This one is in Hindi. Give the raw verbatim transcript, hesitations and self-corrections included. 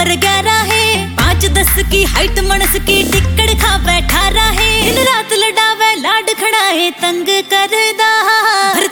उम्र ग्यारह है, पाँच दस की हाइट मणस की टिकड़ खा बैठा रहे, दिन रात लड़ावे लाड खड़ाए तंग करदा।